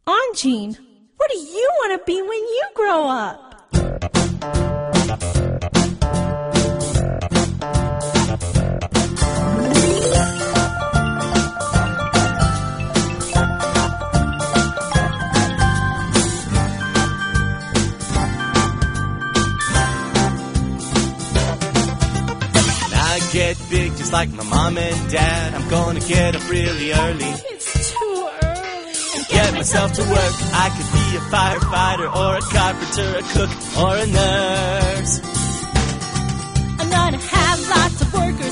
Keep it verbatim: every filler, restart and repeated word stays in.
Anjean, what do you want to be when you grow up? Get big just like my mom and dad. I'm gonna get up really early. It's too early. And get myself to work. I could be a firefighter or a carpenter, a cook or a nurse. I'm gonna have lots of workers